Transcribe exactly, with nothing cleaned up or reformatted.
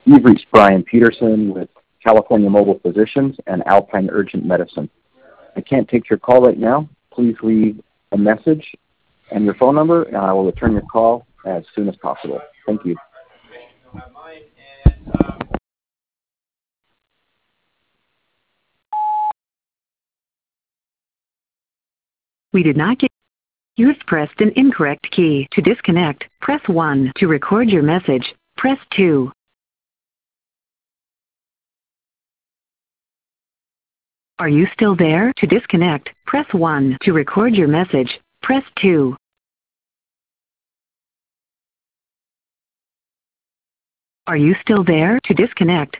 You've reached Brian Peterson with California Mobile Physicians and Alpine Urgent Medicine. I can't take your call right now. Please leave a message and your phone number, and I will return your call as soon as possible. Thank you. We did not get... You've pressed an incorrect key. To disconnect, press one. To record your message, press two. Are you still there? To disconnect, press one. To record your message, press two. Are you still there? To disconnect,